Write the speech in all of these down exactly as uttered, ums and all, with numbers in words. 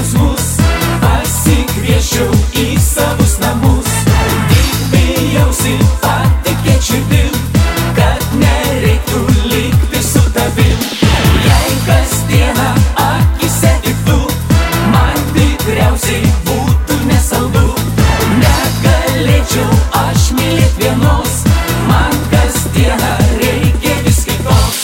jausmus pasikviesčiau į savus namus. Tik bijausi patikėt širdim, kad nereiktų likti su tavim. Jei kasdieną akise tik tu, man tikriausiai būtų nesaldu. Negalėčiau aš mylėt vienos, man kasdieną reikia vis kitos.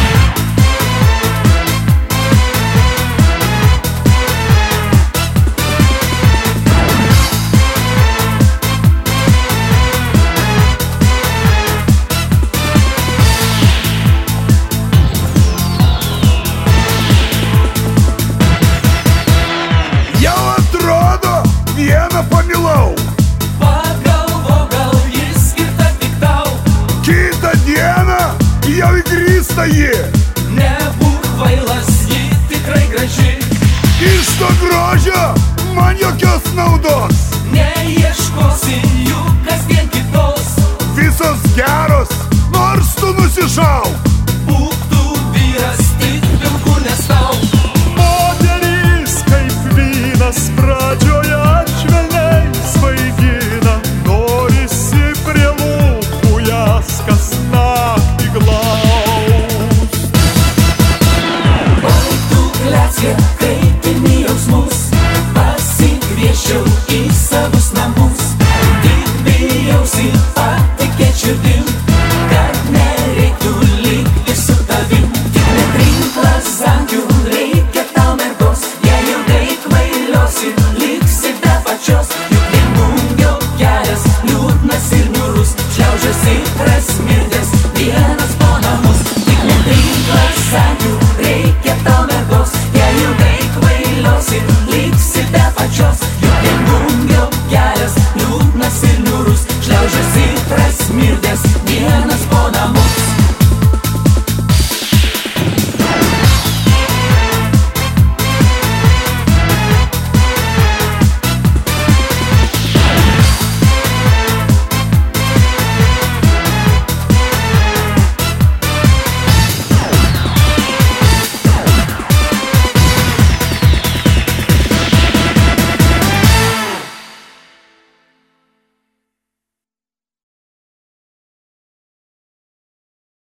Vieną pamilau, Pagalvo, gal jis skirta tik tau. kitą dieną jau įgrįsta ji. Nebūk kvailas, ji tikrai graži. Iš to grožio man jokios naudos. Neieškosi jų kasdien kitos. Visos geros, nors tu nusišauk.